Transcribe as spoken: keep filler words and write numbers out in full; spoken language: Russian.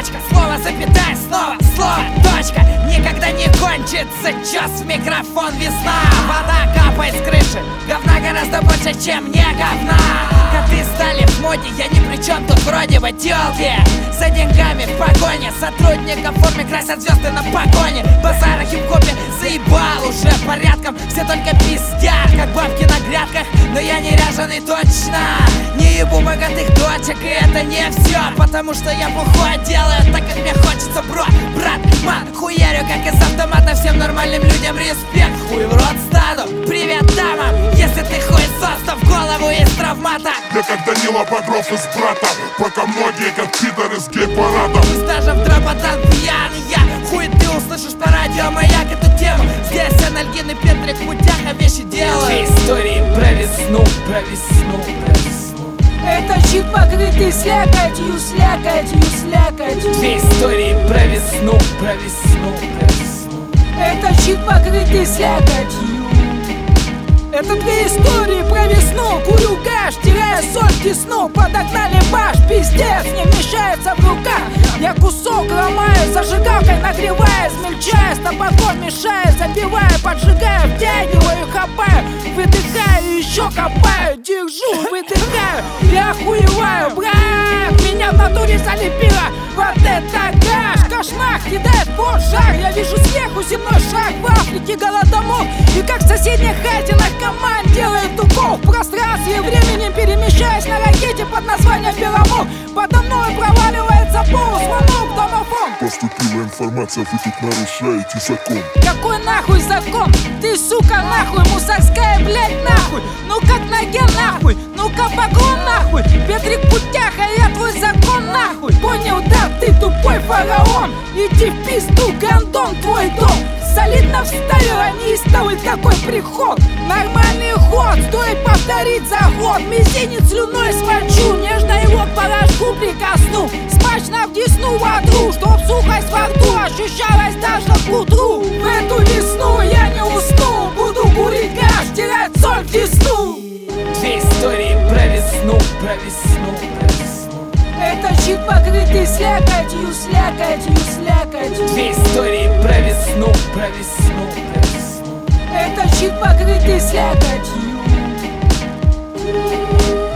точка, слово запятая, снова слово точка. Никогда не кончится час в микрофон весна. Вода капает с крыши, говна гораздо больше, чем не говна. Коты стали в моде, я ни при чем, тут вроде бы тёлки. За деньгами в погоне, сотрудников в форме красят звезды на погоне. Базар о хип-хопе заебал уже порядком, все только пиздят, как бабки на грядках. Но я не ряженый точно, не ебу богатых дочек, и это не все, потому что я бухой делаю так, как мне хочется, бро. Брат, ман, хуярю, как из автомата. Всем нормальным людям респект, хуй в рот стаду. Привет дамам, если ты хуесос, то в голову из травмата. Я как Данила Багров из «Брата», пока многие как пидоры с гей-парадом. Из стажем дропотан пьяный я, хуй ты услышишь по радио маяк эту тему. Здесь анальгин и Петрик в путях, а вещи делают. Две истории про весну, про весну, про весну. Это щит покрытый слякотью, слякотью, слякотью. Две истории про весну, про весну, про весну. Это щит покрытый слякотью. Это две истории про весну. Курю гаш, теряя соль в десну. Подогнали баш, пиздец, не вмещается в руках. Я кусок ломаю, зажигалкой нагревая, измельчая, с табаком мешая, забивая, поджигая, втягиваю, хапаю, выдыхаю, еще копаю, держу, выдыхаю, я охуеваю, брат, меня в натуре залепило. Вот это гаш, кошмар, кидает под жар. Я вижу сверху земной шар в Африке, голодомор. И как в соседней хате наркоман делает укол в пространстве, временем перемещаясь на ракете под названием Беломор. Подо мной проваливается пол, звонок, домофон. Поступила информация, вы тут нарушаете закон. Какой нахуй закон? Ты, сука, нахуй, мусорская, блядь, нахуй. Ну как ноге нахуй, ну-ка погон нахуй. Петрик Путяха, я твой закон нахуй. Понял, да, ты тупой фараон. Иди в пизду, гандон, твой дом. Солидно вставила, неистовый такой приход. Нормальный ход, стоит повторить заход. Мизинец слюной смочу, нежно его к порошку прикосну. Смачно в десну вотру, чтоб сухость во рту ощущалась даже к утру. В эту весну я не усну, буду курить гаш, терять соль в десну. Две истории про весну, про весну, про весну. Это щит покрытый слякотью, слякотью, слякотью. Две истории про весну, про весну, про весну. Это щит покрытый слякотью.